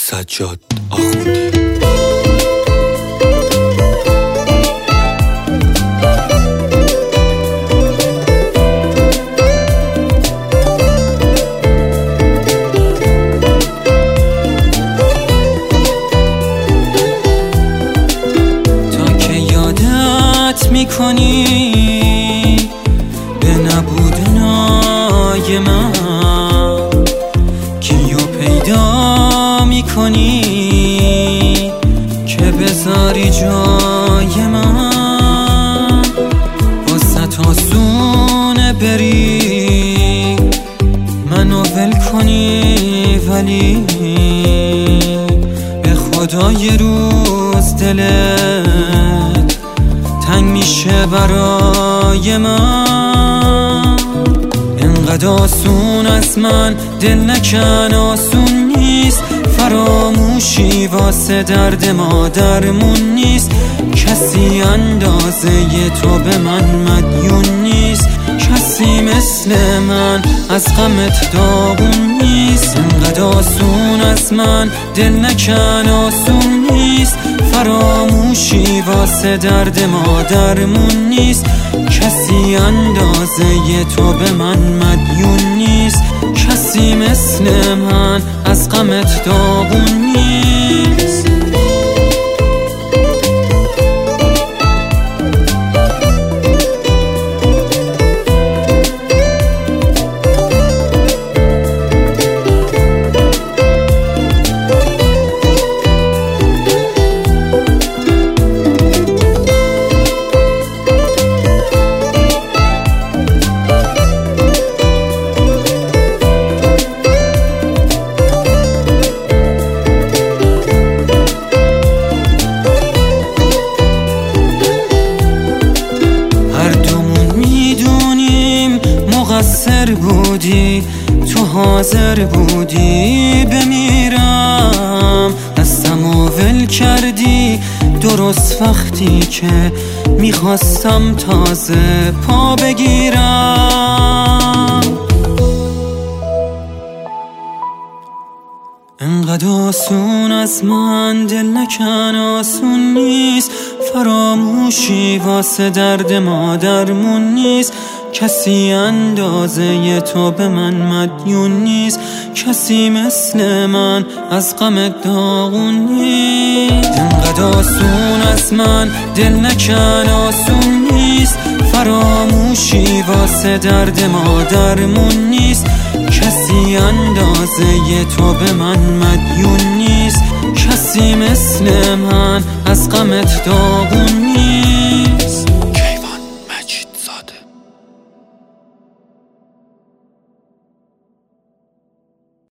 سجاد آخوندی. تا که یادت میکنی به نبودنای من، کیو پیدا میکنی که بذاری جای من. واسه آسونه بری منو ول کنی، ولی به خدا یه روز دلت تنگ میشه برای من. انقدر آسون از من دل نکن، آسون نیست. فراموشی واسه درد ما درمون نیست. کسی اندازه تو به من مدیون نیست. کسی مثل من از غمت داغون نیست. انقدر آسون از من دل نکن، آسون نیست. فراموشی واسه درد ما درمون نیست. کسی اندازه تو به من مدیون نیست. کسی مثل من از غمت داغون نیست. مقصر بودی، تو حاضر بودی بمیرم. دستمو ول کردی درست وقتی که میخواستم تازه پا بگیرم. انقدر آسون از من دل نکن، آسون نیست. فراموشی واسه درد ما درمون نیست. کسی اندازه تو به من مدیون نیست. کسی مثل من از غمت داغون نیست. انقدر آسون از من دل نکن، آسون نیست. فراموشی واسه درد ما درمون نیست. کسی اندازه تو به من مدیون نیست. کسی مثل من از غمت داغون نیست.